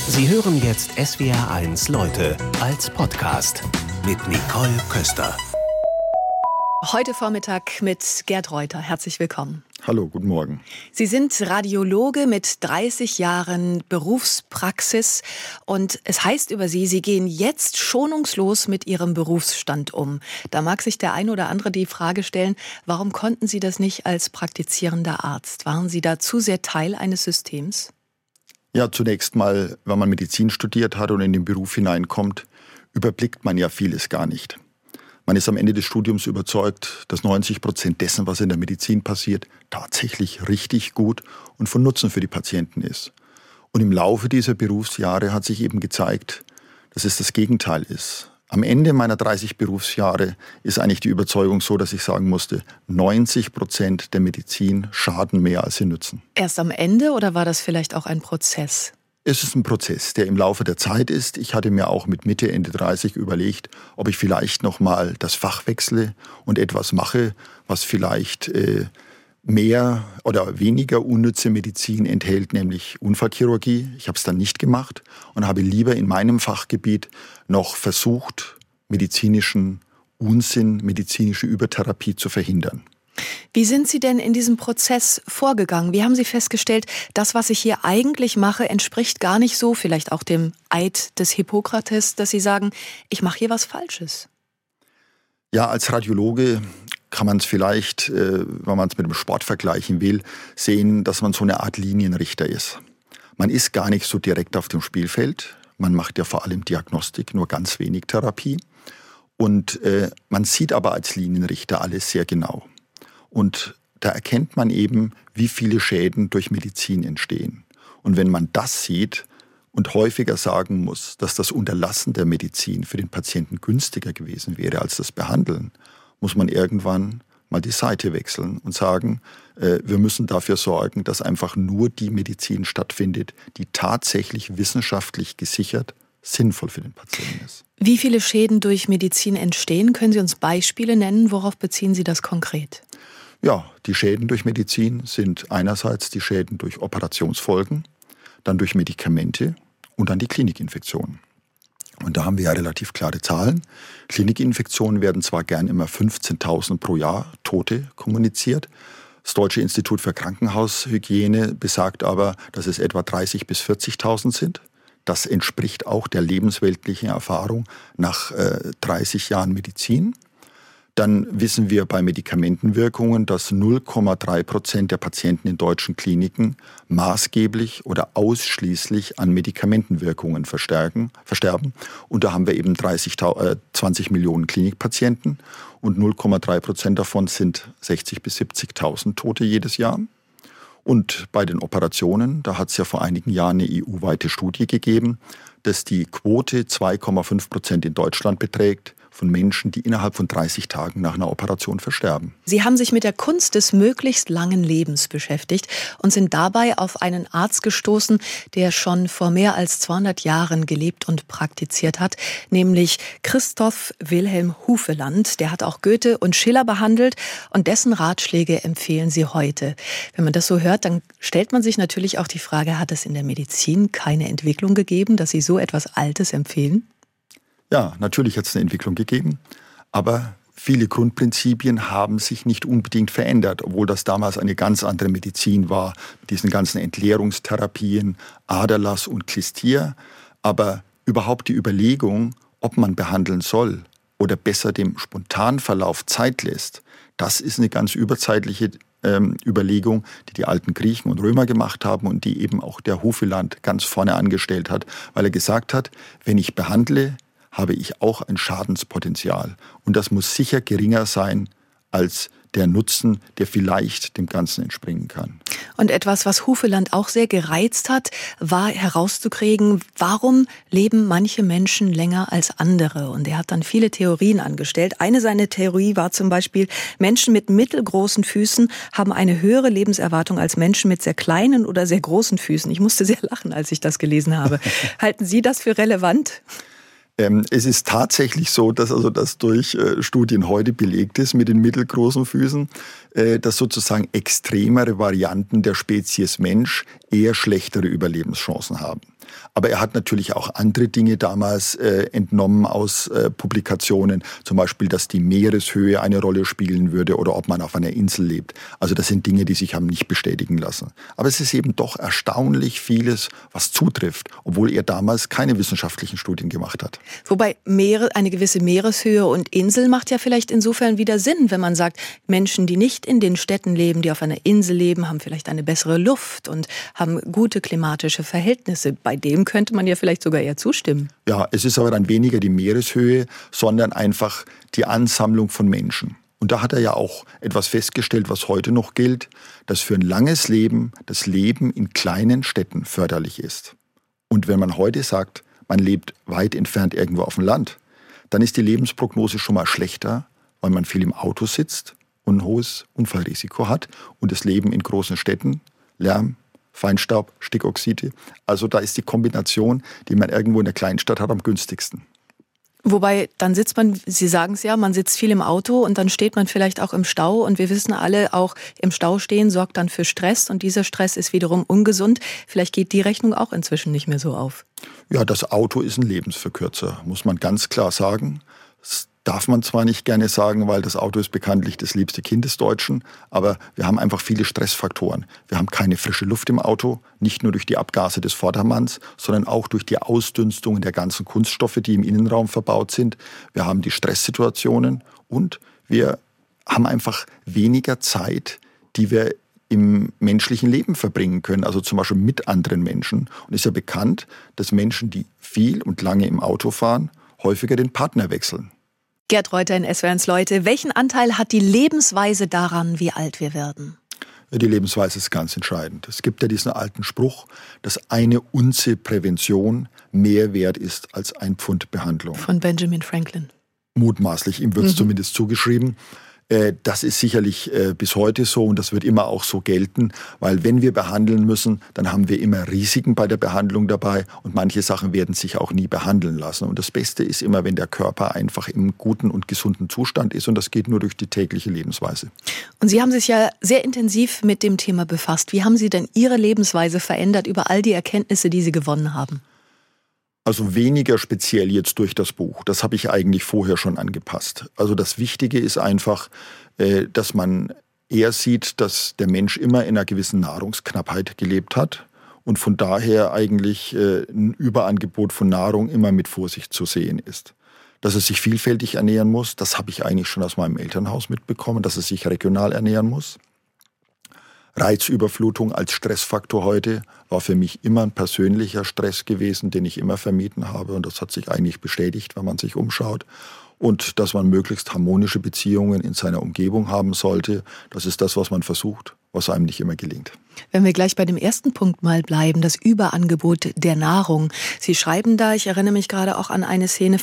Sie hören jetzt SWR1 Leute als Podcast mit Nicole Köster. Heute Vormittag mit Gerd Reuter. Herzlich willkommen. Hallo, guten Morgen. Sie sind Radiologe mit 30 Jahren Berufspraxis und es heißt über Sie, Sie gehen jetzt schonungslos mit Ihrem Berufsstand um. Da mag sich der ein oder andere die Frage stellen, warum konnten Sie das nicht als praktizierender Arzt? Waren Sie da zu sehr Teil eines Systems? Ja, zunächst mal, wenn man Medizin studiert hat und in den Beruf hineinkommt, überblickt man ja vieles gar nicht. Man ist am Ende des Studiums überzeugt, dass 90% dessen, was in der Medizin passiert, tatsächlich richtig gut und von Nutzen für die Patienten ist. Und im Laufe dieser Berufsjahre hat sich eben gezeigt, dass es das Gegenteil ist. Am Ende meiner 30 Berufsjahre ist eigentlich die Überzeugung so, dass ich sagen musste, 90% der Medizin schaden mehr, als sie nützen. Erst am Ende oder war das vielleicht auch ein Prozess? Es ist ein Prozess, der im Laufe der Zeit ist. Ich hatte mir auch mit Mitte, Ende 30 überlegt, ob ich vielleicht nochmal das Fach wechsle und etwas mache, was vielleicht mehr oder weniger unnütze Medizin enthält, nämlich Unfallchirurgie. Ich habe es dann nicht gemacht und habe lieber in meinem Fachgebiet noch versucht, medizinischen Unsinn, medizinische Übertherapie zu verhindern. Wie sind Sie denn in diesem Prozess vorgegangen? Wie haben Sie festgestellt, das, was ich hier eigentlich mache, entspricht gar nicht so, vielleicht auch dem Eid des Hippokrates, dass Sie sagen, ich mache hier was Falsches? Ja, als Radiologe kann man es vielleicht, wenn man es mit dem Sport vergleichen will, sehen, dass man so eine Art Linienrichter ist. Man ist gar nicht so direkt auf dem Spielfeld. Man macht ja vor allem Diagnostik, nur ganz wenig Therapie. Und man sieht aber als Linienrichter alles sehr genau. Und da erkennt man eben, wie viele Schäden durch Medizin entstehen. Und wenn man das sieht und häufiger sagen muss, dass das Unterlassen der Medizin für den Patienten günstiger gewesen wäre als das Behandeln, muss man irgendwann mal die Seite wechseln und sagen, wir müssen dafür sorgen, dass einfach nur die Medizin stattfindet, die tatsächlich wissenschaftlich gesichert sinnvoll für den Patienten ist. Wie viele Schäden durch Medizin entstehen? Können Sie uns Beispiele nennen? Worauf beziehen Sie das konkret? Ja, die Schäden durch Medizin sind einerseits die Schäden durch Operationsfolgen, dann durch Medikamente und dann die Klinikinfektionen. Und da haben wir ja relativ klare Zahlen. Klinikinfektionen werden zwar gern immer 15.000 pro Jahr Tote kommuniziert. Das Deutsche Institut für Krankenhaushygiene besagt aber, dass es etwa 30.000 bis 40.000 sind. Das entspricht auch der lebensweltlichen Erfahrung nach 30 Jahren Medizin. Dann wissen wir bei Medikamentenwirkungen, dass 0,3% der Patienten in deutschen Kliniken maßgeblich oder ausschließlich an Medikamentenwirkungen versterben. Und da haben wir eben 20 Millionen Klinikpatienten und 0,3% davon sind 60.000 bis 70.000 Tote jedes Jahr. Und bei den Operationen, da hat es ja vor einigen Jahren eine EU-weite Studie gegeben, dass die Quote 2,5% in Deutschland beträgt, von Menschen, die innerhalb von 30 Tagen nach einer Operation versterben. Sie haben sich mit der Kunst des möglichst langen Lebens beschäftigt und sind dabei auf einen Arzt gestoßen, der schon vor mehr als 200 Jahren gelebt und praktiziert hat, nämlich Christoph Wilhelm Hufeland. Der hat auch Goethe und Schiller behandelt und dessen Ratschläge empfehlen Sie heute. Wenn man das so hört, dann stellt man sich natürlich auch die Frage, hat es in der Medizin keine Entwicklung gegeben, dass Sie so etwas Altes empfehlen? Ja, natürlich hat es eine Entwicklung gegeben, aber viele Grundprinzipien haben sich nicht unbedingt verändert, obwohl das damals eine ganz andere Medizin war, mit diesen ganzen Entleerungstherapien, Aderlass und Klistier. Aber überhaupt die Überlegung, ob man behandeln soll oder besser dem Spontanverlauf Zeit lässt, das ist eine ganz überzeitliche Überlegung, die die alten Griechen und Römer gemacht haben und die eben auch der Hufeland ganz vorne angestellt hat, weil er gesagt hat, wenn ich behandle, habe ich auch ein Schadenspotenzial. Und das muss sicher geringer sein als der Nutzen, der vielleicht dem Ganzen entspringen kann. Und etwas, was Hufeland auch sehr gereizt hat, war herauszukriegen, warum leben manche Menschen länger als andere. Und er hat dann viele Theorien angestellt. Eine seiner Theorie war zum Beispiel, Menschen mit mittelgroßen Füßen haben eine höhere Lebenserwartung als Menschen mit sehr kleinen oder sehr großen Füßen. Ich musste sehr lachen, als ich das gelesen habe. Halten Sie das für relevant? Es ist tatsächlich so, dass also das durch Studien heute belegt ist mit den mittelgroßen Füßen, dass sozusagen extremere Varianten der Spezies Mensch eher schlechtere Überlebenschancen haben. Aber er hat natürlich auch andere Dinge damals entnommen aus Publikationen, zum Beispiel, dass die Meereshöhe eine Rolle spielen würde oder ob man auf einer Insel lebt. Also das sind Dinge, die sich haben nicht bestätigen lassen. Aber es ist eben doch erstaunlich vieles, was zutrifft, obwohl er damals keine wissenschaftlichen Studien gemacht hat. Wobei eine gewisse Meereshöhe und Insel macht ja vielleicht insofern wieder Sinn, wenn man sagt, Menschen, die nicht in den Städten leben, die auf einer Insel leben, haben vielleicht eine bessere Luft und haben gute klimatische Verhältnisse. Bei dem könnte man ja vielleicht sogar eher zustimmen. Ja, es ist aber dann weniger die Meereshöhe, sondern einfach die Ansammlung von Menschen. Und da hat er ja auch etwas festgestellt, was heute noch gilt, dass für ein langes Leben das Leben in kleinen Städten förderlich ist. Und wenn man heute sagt, man lebt weit entfernt irgendwo auf dem Land, dann ist die Lebensprognose schon mal schlechter, weil man viel im Auto sitzt und ein hohes Unfallrisiko hat. Und das Leben in großen Städten, Lärm, Feinstaub, Stickoxide. Also da ist die Kombination, die man irgendwo in der Kleinstadt hat, am günstigsten. Wobei, dann sitzt man, Sie sagen es ja, man sitzt viel im Auto und dann steht man vielleicht auch im Stau. Und wir wissen alle, auch im Stau stehen sorgt dann für Stress. Und dieser Stress ist wiederum ungesund. Vielleicht geht die Rechnung auch inzwischen nicht mehr so auf. Ja, das Auto ist ein Lebensverkürzer, muss man ganz klar sagen. Das darf man zwar nicht gerne sagen, weil das Auto ist bekanntlich das liebste Kind des Deutschen, aber wir haben einfach viele Stressfaktoren. Wir haben keine frische Luft im Auto, nicht nur durch die Abgase des Vordermanns, sondern auch durch die Ausdünstungen der ganzen Kunststoffe, die im Innenraum verbaut sind. Wir haben die Stresssituationen und wir haben einfach weniger Zeit, die wir im menschlichen Leben verbringen können, also zum Beispiel mit anderen Menschen. Und es ist ja bekannt, dass Menschen, die viel und lange im Auto fahren, häufiger den Partner wechseln. Gerd Reuter in SWR1 Leute. Welchen Anteil hat die Lebensweise daran, wie alt wir werden? Ja, die Lebensweise ist ganz entscheidend. Es gibt ja diesen alten Spruch, dass eine Unze Prävention mehr wert ist als ein Pfund Behandlung. Von Benjamin Franklin. Mutmaßlich, ihm wird es zumindest zugeschrieben. Das ist sicherlich bis heute so und das wird immer auch so gelten, weil wenn wir behandeln müssen, dann haben wir immer Risiken bei der Behandlung dabei und manche Sachen werden sich auch nie behandeln lassen. Und das Beste ist immer, wenn der Körper einfach im guten und gesunden Zustand ist und das geht nur durch die tägliche Lebensweise. Und Sie haben sich ja sehr intensiv mit dem Thema befasst. Wie haben Sie denn Ihre Lebensweise verändert über all die Erkenntnisse, die Sie gewonnen haben? Also weniger speziell jetzt durch das Buch. Das habe ich eigentlich vorher schon angepasst. Also das Wichtige ist einfach, dass man eher sieht, dass der Mensch immer in einer gewissen Nahrungsknappheit gelebt hat und von daher eigentlich ein Überangebot von Nahrung immer mit Vorsicht zu sehen ist. Dass er sich vielfältig ernähren muss, das habe ich eigentlich schon aus meinem Elternhaus mitbekommen, dass er sich regional ernähren muss. Reizüberflutung als Stressfaktor heute war für mich immer ein persönlicher Stress gewesen, den ich immer vermieden habe. Und das hat sich eigentlich bestätigt, wenn man sich umschaut. Und dass man möglichst harmonische Beziehungen in seiner Umgebung haben sollte, das ist das, was man versucht, was einem nicht immer gelingt. Wenn wir gleich bei dem ersten Punkt mal bleiben, das Überangebot der Nahrung. Sie schreiben da, ich erinnere mich gerade auch an eine Szene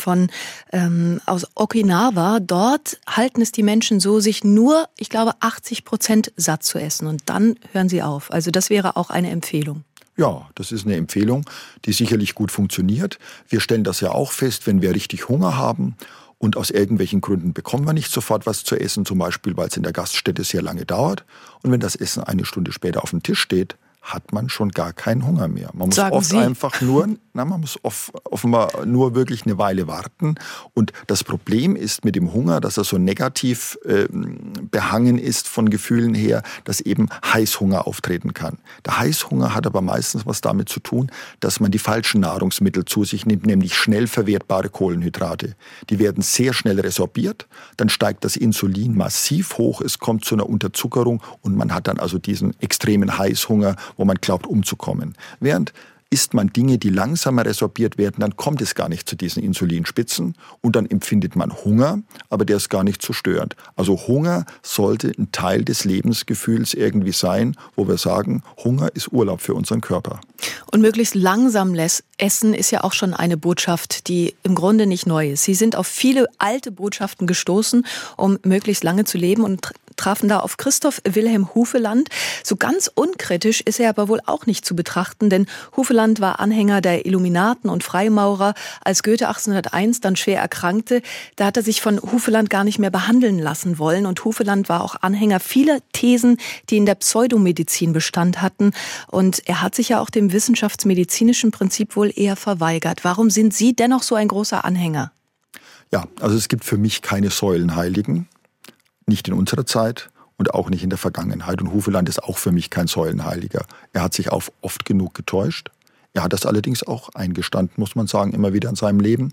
aus Okinawa. Dort halten es die Menschen so, sich nur, ich glaube, 80% satt zu essen. Und dann hören sie auf. Also das wäre auch eine Empfehlung. Ja, das ist eine Empfehlung, die sicherlich gut funktioniert. Wir stellen das ja auch fest, wenn wir richtig Hunger haben. Und aus irgendwelchen Gründen bekommen wir nicht sofort was zu essen, zum Beispiel, weil es in der Gaststätte sehr lange dauert. Und wenn das Essen eine Stunde später auf dem Tisch steht, hat man schon gar keinen Hunger mehr. Man muss oft einfach man muss offenbar nur wirklich eine Weile warten. Und das Problem ist mit dem Hunger, dass er so negativ behangen ist von Gefühlen her, dass eben Heißhunger auftreten kann. Der Heißhunger hat aber meistens was damit zu tun, dass man die falschen Nahrungsmittel zu sich nimmt, nämlich schnell verwertbare Kohlenhydrate. Die werden sehr schnell resorbiert, dann steigt das Insulin massiv hoch, es kommt zu einer Unterzuckerung und man hat dann also diesen extremen Heißhunger, wo man glaubt, umzukommen. Während isst man Dinge, die langsamer resorbiert werden, dann kommt es gar nicht zu diesen Insulinspitzen und dann empfindet man Hunger, aber der ist gar nicht so störend. Also Hunger sollte ein Teil des Lebensgefühls irgendwie sein, wo wir sagen, Hunger ist Urlaub für unseren Körper. Und möglichst langsam essen ist ja auch schon eine Botschaft, die im Grunde nicht neu ist. Sie sind auf viele alte Botschaften gestoßen, um möglichst lange zu leben und trafen da auf Christoph Wilhelm Hufeland. So ganz unkritisch ist er aber wohl auch nicht zu betrachten, denn Hufeland war Anhänger der Illuminaten und Freimaurer. Als Goethe 1801 dann schwer erkrankte, da hat er sich von Hufeland gar nicht mehr behandeln lassen wollen. Und Hufeland war auch Anhänger vieler Thesen, die in der Pseudomedizin Bestand hatten. Und er hat sich ja auch dem wissenschaftsmedizinischen Prinzip wohl eher verweigert. Warum sind Sie dennoch so ein großer Anhänger? Ja, also es gibt für mich keine Säulenheiligen, nicht in unserer Zeit und auch nicht in der Vergangenheit. Und Hufeland ist auch für mich kein Säulenheiliger. Er hat sich auch oft genug getäuscht. Er hat das allerdings auch eingestanden, muss man sagen, immer wieder in seinem Leben.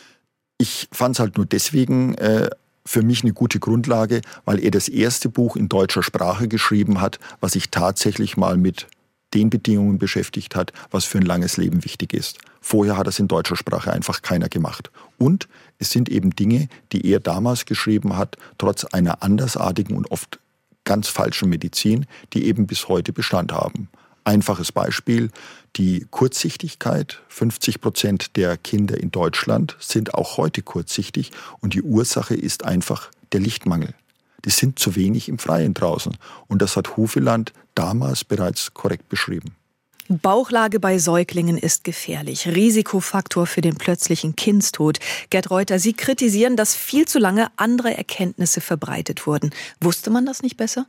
Ich fand es halt nur deswegen für mich eine gute Grundlage, weil er das erste Buch in deutscher Sprache geschrieben hat, was sich tatsächlich mal mit den Bedingungen beschäftigt hat, was für ein langes Leben wichtig ist. Vorher hat das in deutscher Sprache einfach keiner gemacht. Und es sind eben Dinge, die er damals geschrieben hat, trotz einer andersartigen und oft ganz falschen Medizin, die eben bis heute Bestand haben. Einfaches Beispiel, die Kurzsichtigkeit. 50% der Kinder in Deutschland sind auch heute kurzsichtig und die Ursache ist einfach der Lichtmangel. Die sind zu wenig im Freien draußen. Und das hat Hufeland damals bereits korrekt beschrieben. Bauchlage bei Säuglingen ist gefährlich. Risikofaktor für den plötzlichen Kindstod. Gerd Reuter, Sie kritisieren, dass viel zu lange andere Erkenntnisse verbreitet wurden. Wusste man das nicht besser?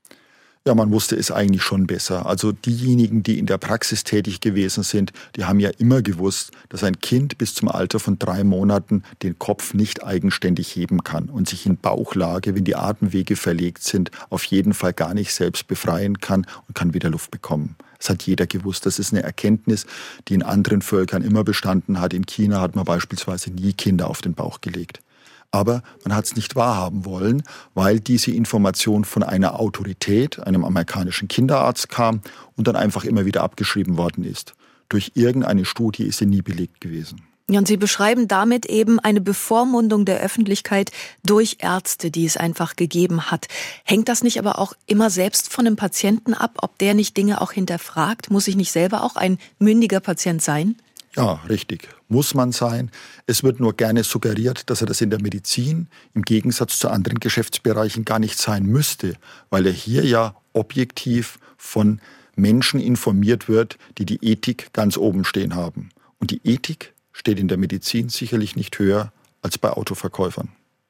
Ja, man wusste es eigentlich schon besser. Also diejenigen, die in der Praxis tätig gewesen sind, die haben ja immer gewusst, dass ein Kind bis zum Alter von 3 Monaten den Kopf nicht eigenständig heben kann und sich in Bauchlage, wenn die Atemwege verlegt sind, auf jeden Fall gar nicht selbst befreien kann und kann wieder Luft bekommen. Das hat jeder gewusst. Das ist eine Erkenntnis, die in anderen Völkern immer bestanden hat. In China hat man beispielsweise nie Kinder auf den Bauch gelegt. Aber man hat es nicht wahrhaben wollen, weil diese Information von einer Autorität, einem amerikanischen Kinderarzt kam und dann einfach immer wieder abgeschrieben worden ist. Durch irgendeine Studie ist sie nie belegt gewesen. Ja, und Sie beschreiben damit eben eine Bevormundung der Öffentlichkeit durch Ärzte, die es einfach gegeben hat. Hängt das nicht aber auch immer selbst von dem Patienten ab, ob der nicht Dinge auch hinterfragt? Muss ich nicht selber auch ein mündiger Patient sein? Ja, richtig. Muss man sein. Es wird nur gerne suggeriert, dass er das in der Medizin im Gegensatz zu anderen Geschäftsbereichen gar nicht sein müsste, weil er hier ja objektiv von Menschen informiert wird, die die Ethik ganz oben stehen haben. Und die Ethik steht in der Medizin sicherlich nicht höher als bei Autoverkäufern.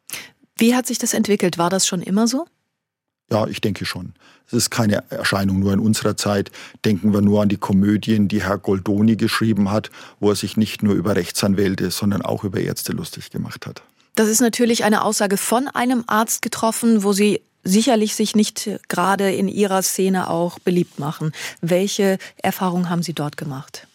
Wie hat sich das entwickelt? War das schon immer so? Ja, ich denke schon. Es ist keine Erscheinung nur in unserer Zeit. Denken wir nur an die Komödien, die Herr Goldoni geschrieben hat, wo er sich nicht nur über Rechtsanwälte, sondern auch über Ärzte lustig gemacht hat. Das ist natürlich eine Aussage von einem Arzt getroffen, wo Sie sicherlich sich nicht gerade in Ihrer Szene auch beliebt machen. Welche Erfahrungen haben Sie dort gemacht?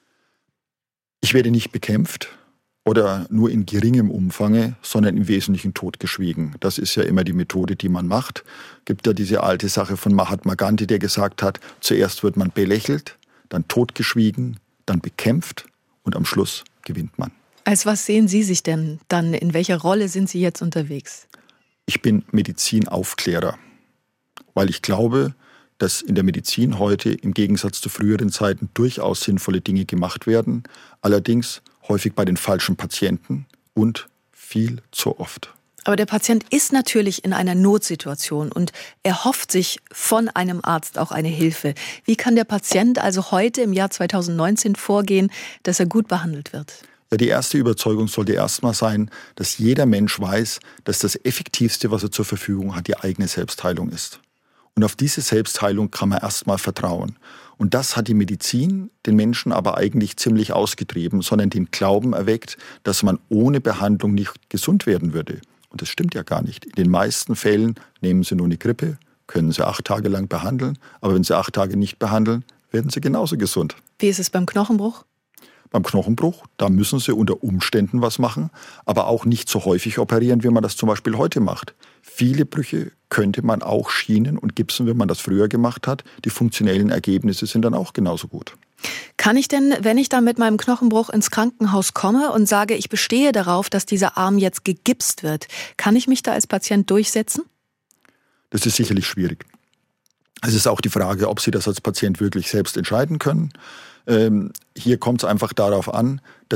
Ich werde nicht bekämpft oder nur in geringem Umfange, sondern im Wesentlichen totgeschwiegen. Das ist ja immer die Methode, die man macht. Gibt ja diese alte Sache von Mahatma Gandhi, der gesagt hat, zuerst wird man belächelt, dann totgeschwiegen, dann bekämpft und am Schluss gewinnt man. Als was sehen Sie sich denn dann? In welcher Rolle sind Sie jetzt unterwegs? Ich bin Medizinaufklärer, weil ich glaube, dass in der Medizin heute im Gegensatz zu früheren Zeiten durchaus sinnvolle Dinge gemacht werden, allerdings häufig bei den falschen Patienten und viel zu oft. Aber der Patient ist natürlich in einer Notsituation und er hofft sich von einem Arzt auch eine Hilfe. Wie kann der Patient also heute im Jahr 2019 vorgehen, dass er gut behandelt wird? Ja, die erste Überzeugung sollte erstmal sein, dass jeder Mensch weiß, dass das Effektivste, was er zur Verfügung hat, die eigene Selbstheilung ist. Und auf diese Selbstheilung kann man erstmal vertrauen. Und das hat die Medizin den Menschen aber eigentlich ziemlich ausgetrieben, sondern den Glauben erweckt, dass man ohne Behandlung nicht gesund werden würde. Und das stimmt ja gar nicht. In den meisten Fällen nehmen Sie nur eine Grippe, können Sie 8 Tage lang behandeln, aber wenn Sie 8 Tage nicht behandeln, werden Sie genauso gesund. Wie ist es beim Knochenbruch? Beim Knochenbruch, da müssen Sie unter Umständen was machen, aber auch nicht so häufig operieren, wie man das zum Beispiel heute macht. Viele Brüche könnte man auch schienen und gipsen, wenn man das früher gemacht hat. Die funktionellen Ergebnisse sind dann auch genauso gut. Kann ich denn, wenn ich dann mit meinem Knochenbruch ins Krankenhaus komme und sage, ich bestehe darauf, dass dieser Arm jetzt gegipst wird, kann ich mich da als Patient durchsetzen? Das ist sicherlich schwierig. Es ist auch die Frage, ob Sie das als Patient wirklich selbst entscheiden können. Hier kommt es einfach darauf an, dass Sie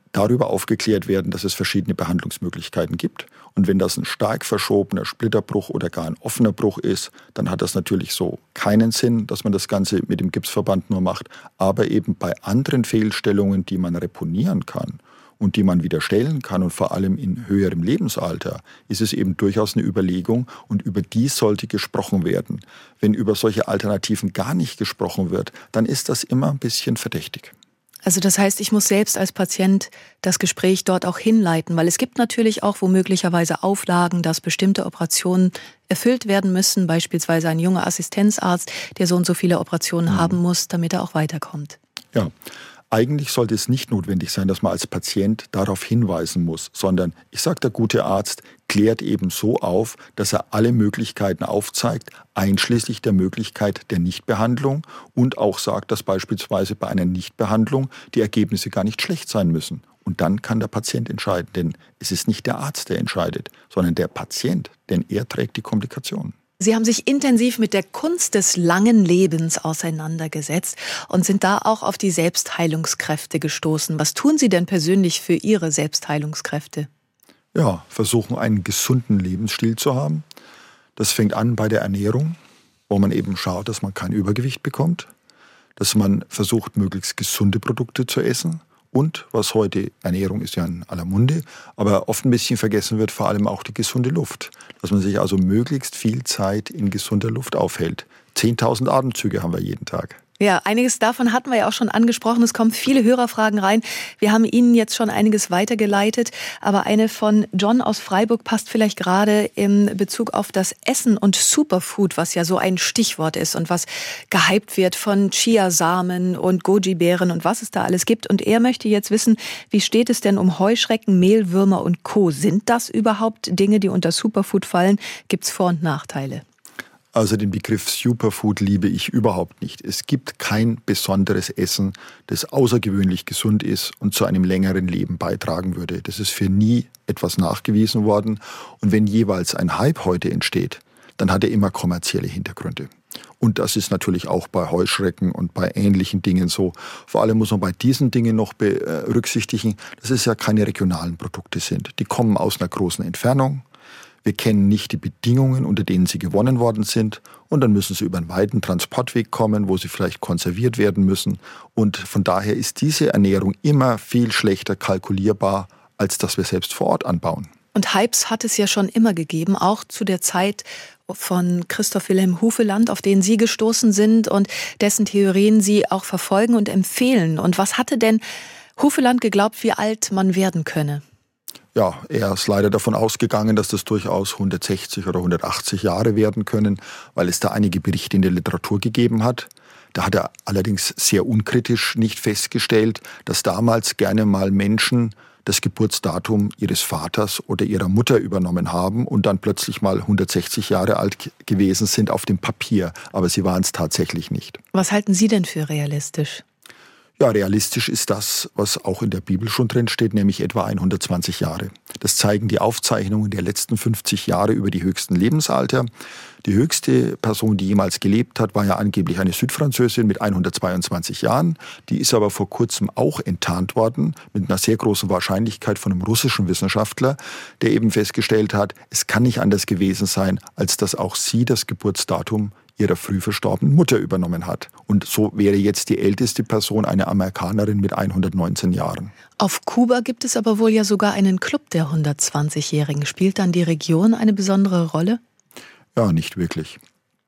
darüber aufgeklärt werden, dass es verschiedene Behandlungsmöglichkeiten gibt. Und wenn das ein stark verschobener Splitterbruch oder gar ein offener Bruch ist, dann hat das natürlich so keinen Sinn, dass man das Ganze mit dem Gipsverband nur macht. Aber eben bei anderen Fehlstellungen, die man reponieren kann und die man wieder stellen kann und vor allem in höherem Lebensalter, ist es eben durchaus eine Überlegung und über die sollte gesprochen werden. Wenn über solche Alternativen gar nicht gesprochen wird, dann ist das immer ein bisschen verdächtig. Also das heißt, ich muss selbst als Patient das Gespräch dort auch hinleiten, weil es gibt natürlich auch womöglicherweise Auflagen, dass bestimmte Operationen erfüllt werden müssen, beispielsweise ein junger Assistenzarzt, der so und so viele Operationen haben muss, damit er auch weiterkommt. Ja. Eigentlich sollte es nicht notwendig sein, dass man als Patient darauf hinweisen muss, sondern, ich sage, der gute Arzt klärt eben so auf, dass er alle Möglichkeiten aufzeigt, einschließlich der Möglichkeit der Nichtbehandlung und auch sagt, dass beispielsweise bei einer Nichtbehandlung die Ergebnisse gar nicht schlecht sein müssen. Und dann kann der Patient entscheiden, denn es ist nicht der Arzt, der entscheidet, sondern der Patient, denn er trägt die Komplikationen. Sie haben sich intensiv mit der Kunst des langen Lebens auseinandergesetzt und sind da auch auf die Selbstheilungskräfte gestoßen. Was tun Sie denn persönlich für Ihre Selbstheilungskräfte? Ja, versuchen einen gesunden Lebensstil zu haben. Das fängt an bei der Ernährung, wo man eben schaut, dass man kein Übergewicht bekommt, dass man versucht, möglichst gesunde Produkte zu essen. Und was heute, Ernährung ist ja in aller Munde, aber oft ein bisschen vergessen wird, vor allem auch die gesunde Luft. Dass man sich also möglichst viel Zeit in gesunder Luft aufhält. 10.000 Atemzüge haben wir jeden Tag. Ja, einiges davon hatten wir ja auch schon angesprochen. Es kommen viele Hörerfragen rein. Wir haben Ihnen jetzt schon einiges weitergeleitet. Aber eine von John aus Freiburg passt vielleicht gerade in Bezug auf das Essen und Superfood, was ja so ein Stichwort ist und was gehypt wird von Chiasamen und Goji-Beeren und was es da alles gibt. Und er möchte jetzt wissen, wie steht es denn um Heuschrecken, Mehlwürmer und Co.? Sind das überhaupt Dinge, die unter Superfood fallen? Gibt es Vor- und Nachteile? Also den Begriff Superfood liebe ich überhaupt nicht. Es gibt kein besonderes Essen, das außergewöhnlich gesund ist und zu einem längeren Leben beitragen würde. Das ist für nie etwas nachgewiesen worden. Und wenn jeweils ein Hype heute entsteht, dann hat er immer kommerzielle Hintergründe. Und das ist natürlich auch bei Heuschrecken und bei ähnlichen Dingen so. Vor allem muss man bei diesen Dingen noch berücksichtigen, dass es ja keine regionalen Produkte sind. Die kommen aus einer großen Entfernung. Wir kennen nicht die Bedingungen, unter denen sie gewonnen worden sind. Und dann müssen sie über einen weiten Transportweg kommen, wo sie vielleicht konserviert werden müssen. Und von daher ist diese Ernährung immer viel schlechter kalkulierbar, als dass wir selbst vor Ort anbauen. Und Hypes hat es ja schon immer gegeben, auch zu der Zeit von Christoph Wilhelm Hufeland, auf den Sie gestoßen sind und dessen Theorien Sie auch verfolgen und empfehlen. Und was hatte denn Hufeland geglaubt, wie alt man werden könne? Ja, er ist leider davon ausgegangen, dass das durchaus 160 oder 180 Jahre werden können, weil es da einige Berichte in der Literatur gegeben hat. Da hat er allerdings sehr unkritisch nicht festgestellt, dass damals gerne mal Menschen das Geburtsdatum ihres Vaters oder ihrer Mutter übernommen haben und dann plötzlich mal 160 Jahre alt gewesen sind auf dem Papier. Aber sie waren es tatsächlich nicht. Was halten Sie denn für realistisch? Ja, realistisch ist das, was auch in der Bibel schon drin steht, nämlich etwa 120 Jahre. Das zeigen die Aufzeichnungen der letzten 50 Jahre über die höchsten Lebensalter. Die höchste Person, die jemals gelebt hat, war ja angeblich eine Südfranzösin mit 122 Jahren. Die ist aber vor kurzem auch enttarnt worden, mit einer sehr großen Wahrscheinlichkeit von einem russischen Wissenschaftler, der eben festgestellt hat, es kann nicht anders gewesen sein, als dass auch sie das Geburtsdatum ihrer früh verstorbenen Mutter übernommen hat. Und so wäre jetzt die älteste Person eine Amerikanerin mit 119 Jahren. Auf Kuba gibt es aber wohl ja sogar einen Club der 120-Jährigen. Spielt dann die Region eine besondere Rolle? Ja, nicht wirklich.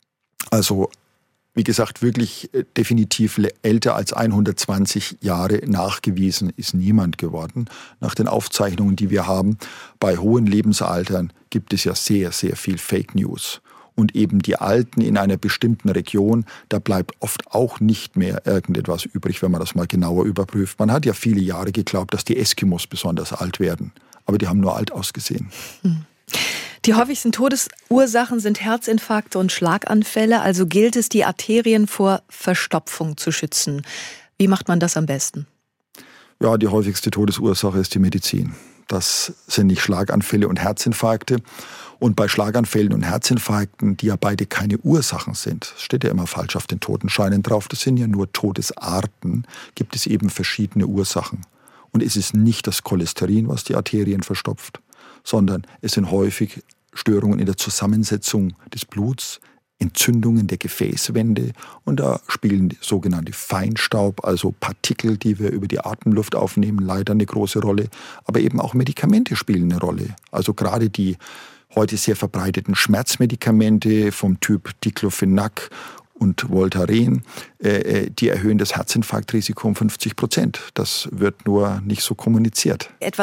Also, wie gesagt, wirklich definitiv älter als 120 Jahre nachgewiesen ist niemand geworden. Nach den Aufzeichnungen, die wir haben, bei hohen Lebensaltern gibt es ja sehr, sehr viel Fake News. Und eben die Alten in einer bestimmten Region, da bleibt oft auch nicht mehr irgendetwas übrig, wenn man das mal genauer überprüft. Man hat ja viele Jahre geglaubt, dass die Eskimos besonders alt werden. Aber die haben nur alt ausgesehen. Die häufigsten Todesursachen sind Herzinfarkte und Schlaganfälle. Also gilt es, die Arterien vor Verstopfung zu schützen. Wie macht man das am besten? Ja, die häufigste Todesursache ist die Medizin. Das sind nicht Schlaganfälle und Herzinfarkte. Und bei Schlaganfällen und Herzinfarkten, die ja beide keine Ursachen sind, steht ja immer falsch auf den Totenscheinen drauf, das sind ja nur Todesarten, gibt es eben verschiedene Ursachen. Und es ist nicht das Cholesterin, was die Arterien verstopft, sondern es sind häufig Störungen in der Zusammensetzung des Bluts, Entzündungen der Gefäßwände, und da spielen sogenannte Feinstaub, also Partikel, die wir über die Atemluft aufnehmen, leider eine große Rolle. Aber eben auch Medikamente spielen eine Rolle. Also gerade die heute sehr verbreiteten Schmerzmedikamente vom Typ Diclofenac und Voltaren, die erhöhen das Herzinfarktrisiko um 50%. Das wird nur nicht so kommuniziert. Etwa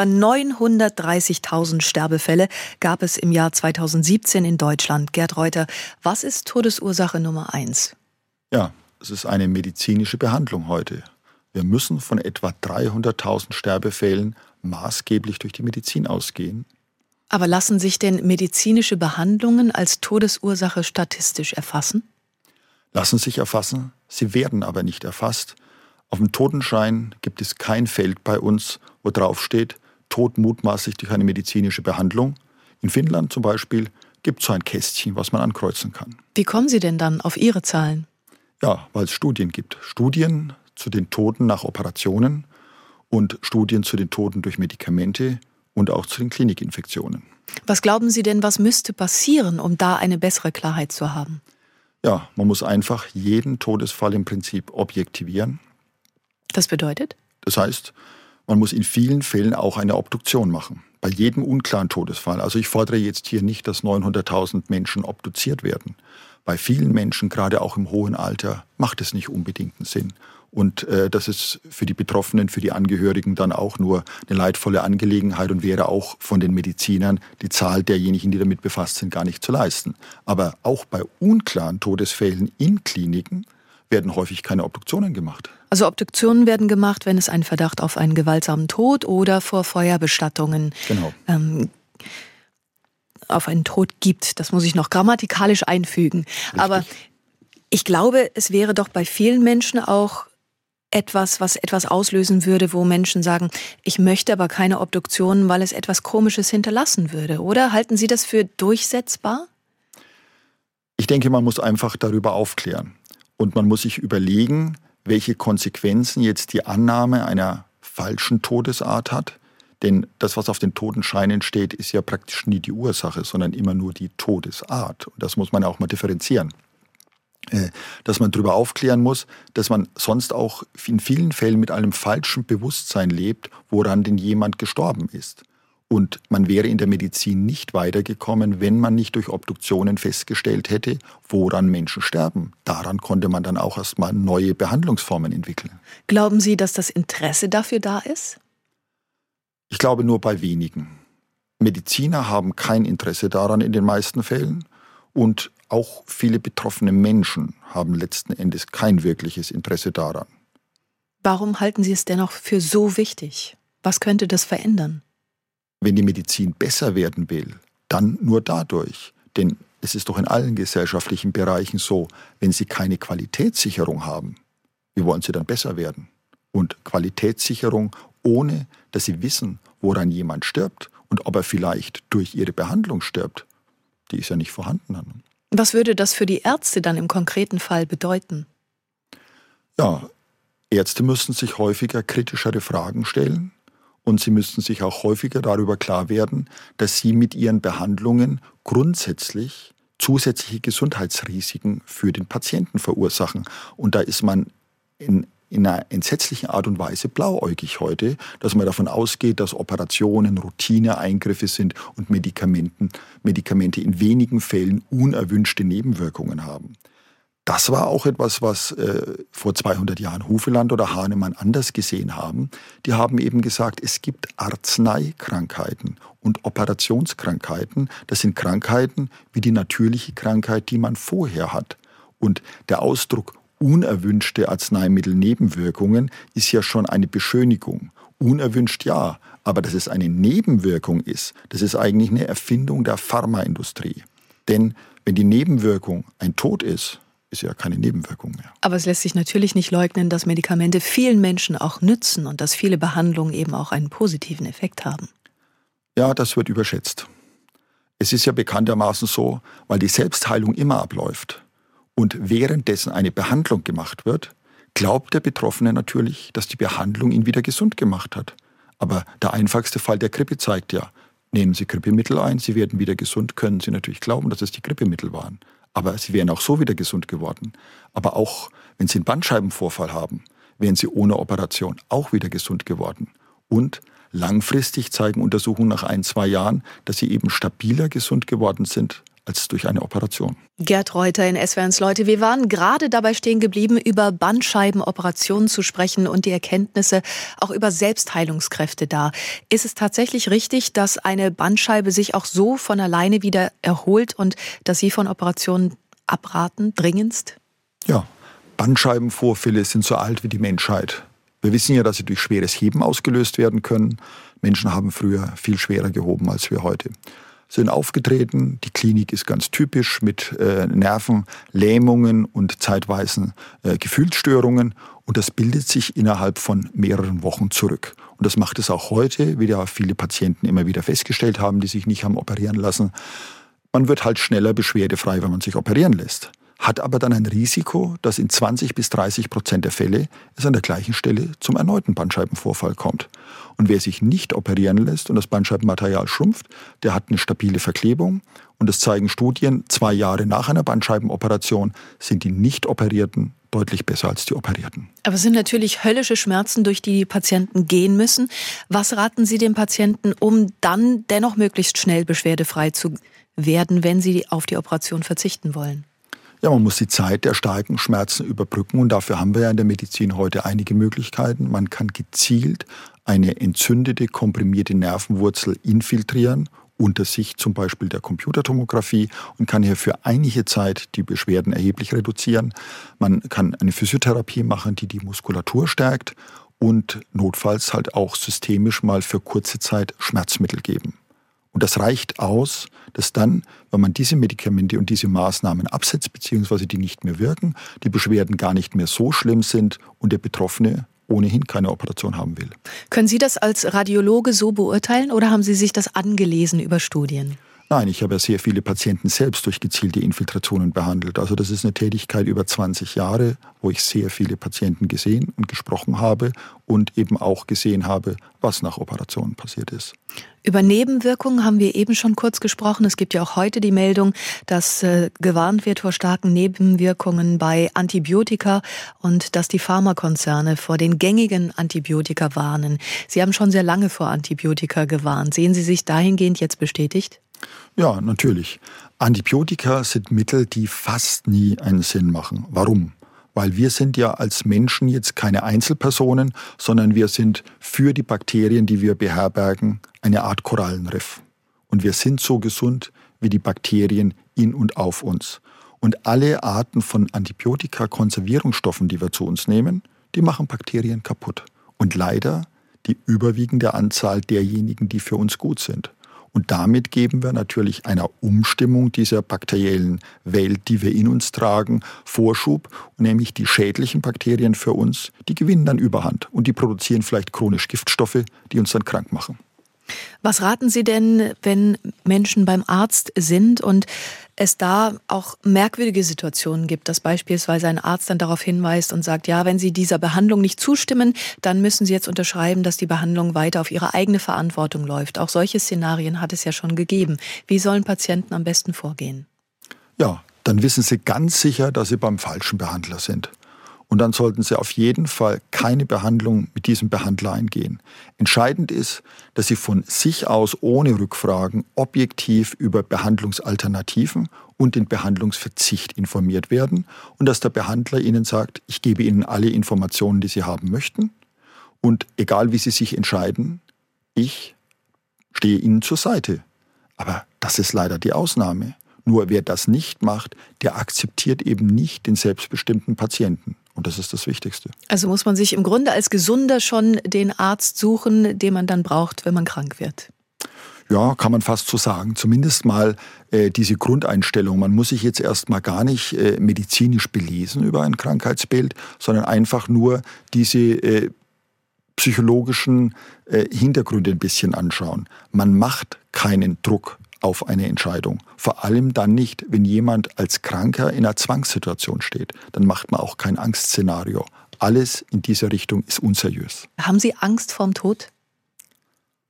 930.000 Sterbefälle gab es im Jahr 2017 in Deutschland. Gerd Reuter, was ist Todesursache Nummer 1? Ja, es ist eine medizinische Behandlung heute. Wir müssen von etwa 300.000 Sterbefällen maßgeblich durch die Medizin ausgehen. Aber lassen sich denn medizinische Behandlungen als Todesursache statistisch erfassen? Lassen sich erfassen, sie werden aber nicht erfasst. Auf dem Totenschein gibt es kein Feld bei uns, wo drauf steht, Tod mutmaßlich durch eine medizinische Behandlung. In Finnland zum Beispiel gibt es so ein Kästchen, was man ankreuzen kann. Wie kommen Sie denn dann auf Ihre Zahlen? Ja, weil es Studien gibt. Studien zu den Toten nach Operationen und Studien zu den Toten durch Medikamente und auch zu den Klinikinfektionen. Was glauben Sie denn, was müsste passieren, um da eine bessere Klarheit zu haben? Ja, man muss einfach jeden Todesfall im Prinzip objektivieren. Das bedeutet? Das heißt, man muss in vielen Fällen auch eine Obduktion machen. Bei jedem unklaren Todesfall. Also ich fordere jetzt hier nicht, dass 900.000 Menschen obduziert werden. Bei vielen Menschen, gerade auch im hohen Alter, macht es nicht unbedingt einen Sinn. Und das ist für die Betroffenen, für die Angehörigen dann auch nur eine leidvolle Angelegenheit und wäre auch von den Medizinern die Zahl derjenigen, die damit befasst sind, gar nicht zu leisten. Aber auch bei unklaren Todesfällen in Kliniken werden häufig keine Obduktionen gemacht. Also Obduktionen werden gemacht, wenn es einen Verdacht auf einen gewaltsamen Tod oder vor Feuerbestattungen auf einen Tod gibt. Das muss ich noch grammatikalisch einfügen. Richtig. Aber ich glaube, es wäre doch bei vielen Menschen auch etwas, was etwas auslösen würde, wo Menschen sagen, ich möchte aber keine Obduktionen, weil es etwas Komisches hinterlassen würde, oder? Halten Sie das für durchsetzbar? Ich denke, man muss einfach darüber aufklären. Und man muss sich überlegen, welche Konsequenzen jetzt die Annahme einer falschen Todesart hat. Denn das, was auf den Totenscheinen steht, ist ja praktisch nie die Ursache, sondern immer nur die Todesart. Und das muss man auch mal differenzieren. Dass man darüber aufklären muss, dass man sonst auch in vielen Fällen mit einem falschen Bewusstsein lebt, woran denn jemand gestorben ist. Und man wäre in der Medizin nicht weitergekommen, wenn man nicht durch Obduktionen festgestellt hätte, woran Menschen sterben. Daran konnte man dann auch erstmal neue Behandlungsformen entwickeln. Glauben Sie, dass das Interesse dafür da ist? Ich glaube nur bei wenigen. Mediziner haben kein Interesse daran in den meisten Fällen und auch viele betroffene Menschen haben letzten Endes kein wirkliches Interesse daran. Warum halten Sie es dennoch für so wichtig? Was könnte das verändern? Wenn die Medizin besser werden will, dann nur dadurch. Denn es ist doch in allen gesellschaftlichen Bereichen so, wenn Sie keine Qualitätssicherung haben, wie wollen Sie dann besser werden? Und Qualitätssicherung, ohne dass Sie wissen, woran jemand stirbt und ob er vielleicht durch Ihre Behandlung stirbt, die ist ja nicht vorhanden. Was würde das für die Ärzte dann im konkreten Fall bedeuten? Ja, Ärzte müssen sich häufiger kritischere Fragen stellen und sie müssten sich auch häufiger darüber klar werden, dass sie mit ihren Behandlungen grundsätzlich zusätzliche Gesundheitsrisiken für den Patienten verursachen. Und da ist man in einer entsetzlichen Art und Weise blauäugig heute, dass man davon ausgeht, dass Operationen Routineeingriffe sind und Medikamente in wenigen Fällen unerwünschte Nebenwirkungen haben. Das war auch etwas, was vor 200 Jahren Hufeland oder Hahnemann anders gesehen haben. Die haben eben gesagt, es gibt Arzneikrankheiten und Operationskrankheiten. Das sind Krankheiten wie die natürliche Krankheit, die man vorher hat. Und der Ausdruck unerwünschte Arzneimittelnebenwirkungen ist ja schon eine Beschönigung. Unerwünscht ja, aber dass es eine Nebenwirkung ist, das ist eigentlich eine Erfindung der Pharmaindustrie. Denn wenn die Nebenwirkung ein Tod ist ja keine Nebenwirkung mehr. Aber es lässt sich natürlich nicht leugnen, dass Medikamente vielen Menschen auch nützen und dass viele Behandlungen eben auch einen positiven Effekt haben. Ja, das wird überschätzt. Es ist ja bekanntermaßen so, weil die Selbstheilung immer abläuft und währenddessen eine Behandlung gemacht wird, glaubt der Betroffene natürlich, dass die Behandlung ihn wieder gesund gemacht hat. Aber der einfachste Fall der Grippe zeigt ja, nehmen Sie Grippemittel ein, Sie werden wieder gesund, können Sie natürlich glauben, dass es die Grippemittel waren. Aber Sie wären auch so wieder gesund geworden. Aber auch wenn Sie einen Bandscheibenvorfall haben, wären Sie ohne Operation auch wieder gesund geworden. Und langfristig zeigen Untersuchungen nach 1-2 Jahren, dass Sie eben stabiler gesund geworden sind als durch eine Operation. Gerd Reuter in SWR1 Leute. Wir waren gerade dabei stehen geblieben, über Bandscheibenoperationen zu sprechen und die Erkenntnisse auch über Selbstheilungskräfte da. Ist es tatsächlich richtig, dass eine Bandscheibe sich auch so von alleine wieder erholt und dass Sie von Operationen abraten, dringendst? Ja, Bandscheibenvorfälle sind so alt wie die Menschheit. Wir wissen ja, dass sie durch schweres Heben ausgelöst werden können. Menschen haben früher viel schwerer gehoben als wir heute. Sind aufgetreten. Die Klinik ist ganz typisch mit Nervenlähmungen und zeitweisen Gefühlsstörungen. Und das bildet sich innerhalb von mehreren Wochen zurück. Und das macht es auch heute, wie ja viele Patienten immer wieder festgestellt haben, die sich nicht haben operieren lassen. Man wird halt schneller beschwerdefrei, wenn man sich operieren lässt. Hat aber dann ein Risiko, dass in 20-30% der Fälle es an der gleichen Stelle zum erneuten Bandscheibenvorfall kommt. Und wer sich nicht operieren lässt und das Bandscheibenmaterial schrumpft, der hat eine stabile Verklebung. Und das zeigen Studien, 2 Jahre nach einer Bandscheibenoperation sind die Nicht-Operierten deutlich besser als die Operierten. Aber es sind natürlich höllische Schmerzen, durch die Patienten gehen müssen. Was raten Sie den Patienten, um dann dennoch möglichst schnell beschwerdefrei zu werden, wenn sie auf die Operation verzichten wollen? Ja, man muss die Zeit der starken Schmerzen überbrücken und dafür haben wir ja in der Medizin heute einige Möglichkeiten. Man kann gezielt eine entzündete, komprimierte Nervenwurzel infiltrieren, unter sich zum Beispiel der Computertomographie und kann hier für einige Zeit die Beschwerden erheblich reduzieren. Man kann eine Physiotherapie machen, die die Muskulatur stärkt und notfalls halt auch systemisch mal für kurze Zeit Schmerzmittel geben. Und das reicht aus, dass dann, wenn man diese Medikamente und diese Maßnahmen absetzt, beziehungsweise die nicht mehr wirken, die Beschwerden gar nicht mehr so schlimm sind und der Betroffene ohnehin keine Operation haben will. Können Sie das als Radiologe so beurteilen oder haben Sie sich das angelesen über Studien? Nein, ich habe ja sehr viele Patienten selbst durch gezielte Infiltrationen behandelt. Also das ist eine Tätigkeit über 20 Jahre, wo ich sehr viele Patienten gesehen und gesprochen habe und eben auch gesehen habe, was nach Operationen passiert ist. Über Nebenwirkungen haben wir eben schon kurz gesprochen. Es gibt ja auch heute die Meldung, dass gewarnt wird vor starken Nebenwirkungen bei Antibiotika und dass die Pharmakonzerne vor den gängigen Antibiotika warnen. Sie haben schon sehr lange vor Antibiotika gewarnt. Sehen Sie sich dahingehend jetzt bestätigt? Ja, natürlich. Antibiotika sind Mittel, die fast nie einen Sinn machen. Warum? Weil wir sind ja als Menschen jetzt keine Einzelpersonen, sondern wir sind für die Bakterien, die wir beherbergen, eine Art Korallenriff. Und wir sind so gesund wie die Bakterien in und auf uns. Und alle Arten von Antibiotika-Konservierungsstoffen, die wir zu uns nehmen, die machen Bakterien kaputt. Und leider die überwiegende Anzahl derjenigen, die für uns gut sind. Und damit geben wir natürlich einer Umstimmung dieser bakteriellen Welt, die wir in uns tragen, Vorschub. Und nämlich die schädlichen Bakterien für uns, die gewinnen dann Überhand. Und die produzieren vielleicht chronisch Giftstoffe, die uns dann krank machen. Was raten Sie denn, wenn Menschen beim Arzt sind und es da auch merkwürdige Situationen gibt, dass beispielsweise ein Arzt dann darauf hinweist und sagt, ja, wenn Sie dieser Behandlung nicht zustimmen, dann müssen Sie jetzt unterschreiben, dass die Behandlung weiter auf Ihre eigene Verantwortung läuft. Auch solche Szenarien hat es ja schon gegeben. Wie sollen Patienten am besten vorgehen? Ja, dann wissen Sie ganz sicher, dass Sie beim falschen Behandler sind. Und dann sollten Sie auf jeden Fall keine Behandlung mit diesem Behandler eingehen. Entscheidend ist, dass Sie von sich aus ohne Rückfragen objektiv über Behandlungsalternativen und den Behandlungsverzicht informiert werden und dass der Behandler Ihnen sagt, ich gebe Ihnen alle Informationen, die Sie haben möchten und egal wie Sie sich entscheiden, ich stehe Ihnen zur Seite. Aber das ist leider die Ausnahme. Nur wer das nicht macht, der akzeptiert eben nicht den selbstbestimmten Patienten. Und das ist das Wichtigste. Also muss man sich im Grunde als Gesunder schon den Arzt suchen, den man dann braucht, wenn man krank wird? Ja, kann man fast so sagen. Zumindest mal diese Grundeinstellung. Man muss sich jetzt erstmal gar nicht medizinisch belesen über ein Krankheitsbild, sondern einfach nur diese psychologischen Hintergründe ein bisschen anschauen. Man macht keinen Druck auf eine Entscheidung. Vor allem dann nicht, wenn jemand als Kranker in einer Zwangssituation steht. Dann macht man auch kein Angstszenario. Alles in dieser Richtung ist unseriös. Haben Sie Angst vorm Tod?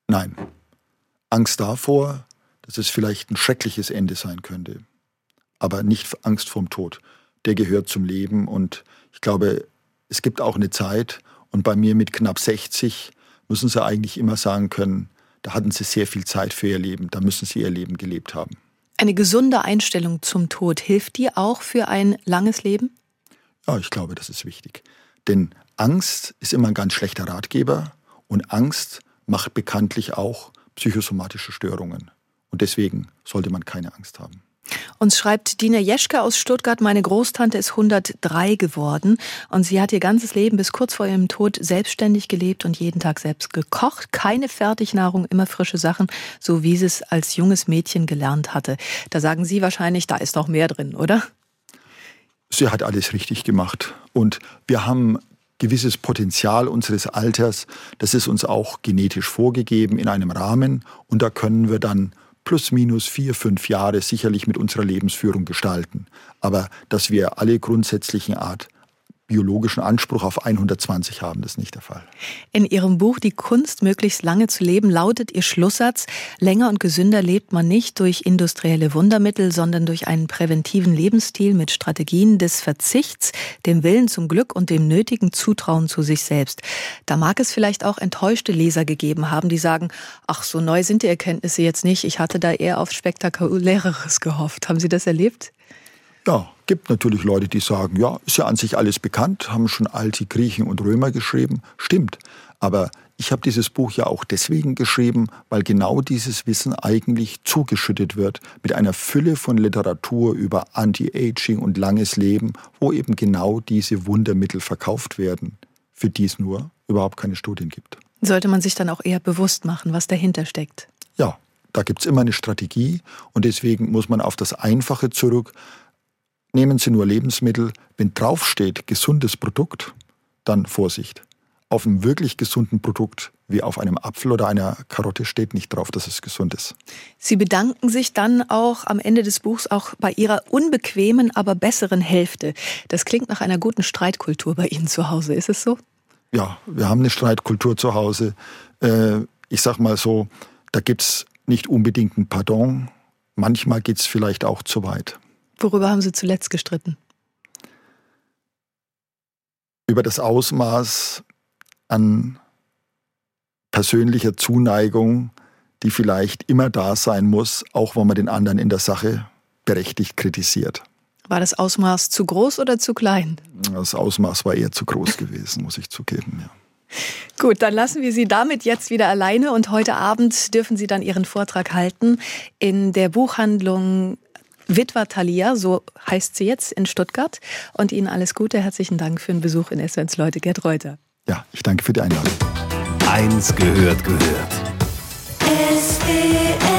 Nein. Angst davor, dass es vielleicht ein schreckliches Ende sein könnte. Aber nicht Angst vorm Tod. Der gehört zum Leben und ich glaube, es gibt auch eine Zeit und bei mir mit knapp 60 müssen Sie eigentlich immer sagen können, da hatten Sie sehr viel Zeit für Ihr Leben, da müssen Sie Ihr Leben gelebt haben. Eine gesunde Einstellung zum Tod, hilft die auch für ein langes Leben? Ja, ich glaube, das ist wichtig. Denn Angst ist immer ein ganz schlechter Ratgeber und Angst macht bekanntlich auch psychosomatische Störungen. Und deswegen sollte man keine Angst haben. Uns schreibt Dina Jeschke aus Stuttgart, meine Großtante ist 103 geworden und sie hat ihr ganzes Leben bis kurz vor ihrem Tod selbstständig gelebt und jeden Tag selbst gekocht. Keine Fertignahrung, immer frische Sachen, so wie sie es als junges Mädchen gelernt hatte. Da sagen Sie wahrscheinlich, da ist noch mehr drin, oder? Sie hat alles richtig gemacht und wir haben gewisses Potenzial unseres Alters, das ist uns auch genetisch vorgegeben in einem Rahmen und da können wir dann plus minus 4, 5 Jahre sicherlich mit unserer Lebensführung gestalten. Aber dass wir alle grundsätzlichen Art biologischen Anspruch auf 120 haben, das ist nicht der Fall. In Ihrem Buch Die Kunst, möglichst lange zu leben, lautet Ihr Schlusssatz: Länger und gesünder lebt man nicht durch industrielle Wundermittel, sondern durch einen präventiven Lebensstil mit Strategien des Verzichts, dem Willen zum Glück und dem nötigen Zutrauen zu sich selbst. Da mag es vielleicht auch enttäuschte Leser gegeben haben, die sagen, ach, so neu sind die Erkenntnisse jetzt nicht, ich hatte da eher auf Spektakuläreres gehofft. Haben Sie das erlebt? Ja, gibt natürlich Leute, die sagen, ja, ist ja an sich alles bekannt, haben schon alte Griechen und Römer geschrieben. Stimmt, aber ich habe dieses Buch ja auch deswegen geschrieben, weil genau dieses Wissen eigentlich zugeschüttet wird mit einer Fülle von Literatur über Anti-Aging und langes Leben, wo eben genau diese Wundermittel verkauft werden, für die es nur überhaupt keine Studien gibt. Sollte man sich dann auch eher bewusst machen, was dahinter steckt? Ja, da gibt es immer eine Strategie und deswegen muss man auf das Einfache zurück. Nehmen Sie nur Lebensmittel, wenn draufsteht gesundes Produkt, dann Vorsicht. Auf einem wirklich gesunden Produkt, wie auf einem Apfel oder einer Karotte, steht nicht drauf, dass es gesund ist. Sie bedanken sich dann auch am Ende des Buchs auch bei Ihrer unbequemen, aber besseren Hälfte. Das klingt nach einer guten Streitkultur bei Ihnen zu Hause, ist es so? Ja, wir haben eine Streitkultur zu Hause. Ich sag mal so, da gibt's nicht unbedingt ein Pardon. Manchmal geht's vielleicht auch zu weit. Worüber haben Sie zuletzt gestritten? Über das Ausmaß an persönlicher Zuneigung, die vielleicht immer da sein muss, auch wenn man den anderen in der Sache berechtigt kritisiert. War das Ausmaß zu groß oder zu klein? Das Ausmaß war eher zu groß gewesen, muss ich zugeben, ja. Gut, dann lassen wir Sie damit jetzt wieder alleine und heute Abend dürfen Sie dann Ihren Vortrag halten in der Buchhandlung Witwa Thalia, so heißt sie jetzt, in Stuttgart. Und Ihnen alles Gute. Herzlichen Dank für den Besuch in SWR Leute. Gerd Reuter. Ja, ich danke für die Einladung. Eins gehört. SWR